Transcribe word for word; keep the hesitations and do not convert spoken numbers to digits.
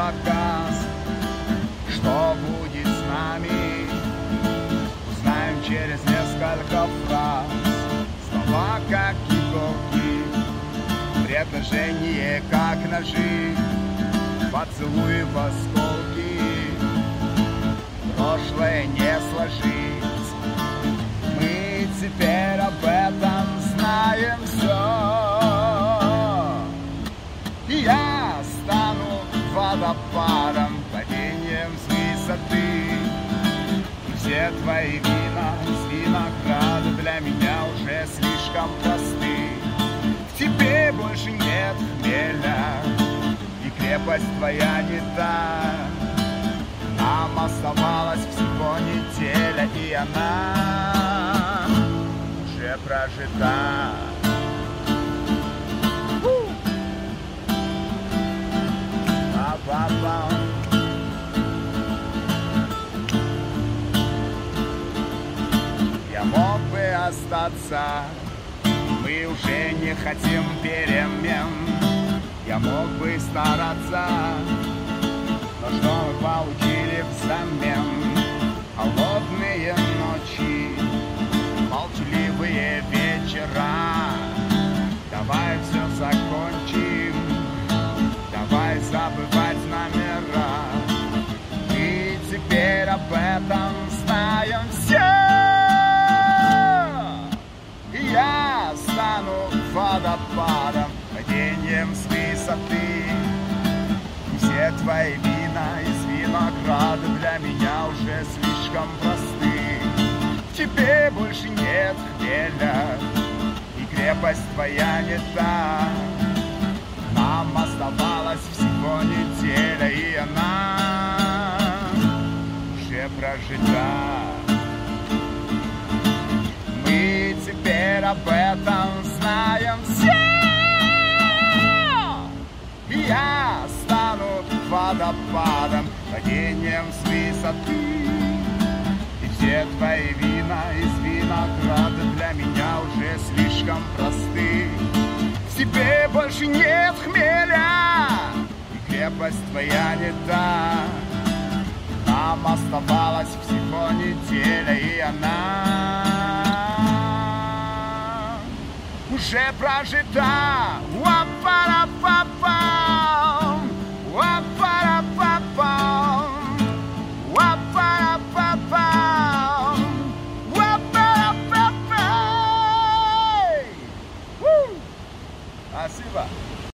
заказ. Что будет с нами, узнаем через несколько фраз. Слова как иголки, предложения как ножи, поцелуи в осколки, прошлое не сложить. Мы теперь об этом знаем все. И я стану водопадом, падением с высоты. И все твои вина из винограда для меня уже слишком просты. В тебе больше нет хмеля, и крепость твоя не та. Нам оставалась всего неделя, и она уже прожита. Ба-ба-ба. Я мог бы остаться, мы уже не хотим перемен. Я мог бы стараться, но что мы получили взамен? Холодные ночи, молчаливые вечера. Давай все закончим, давай забывать номера. Мы теперь об этом знаем все. И я стану водопадом, падением с высоты. И все твои вина из винограда для меня уже слишком просты. В тебе больше нет хмеля, и крепость твоя не та. Нам оставалась всего неделя, и она уже прожита. Мы теперь об этом знаем все. И я стану водопадом, падением с высоты. И все твои вина из винограда для меня уже слишком просты. В тебе больше нет хмеля, и крепость твоя не та. Нам оставалась всего неделя, и она уже прожита.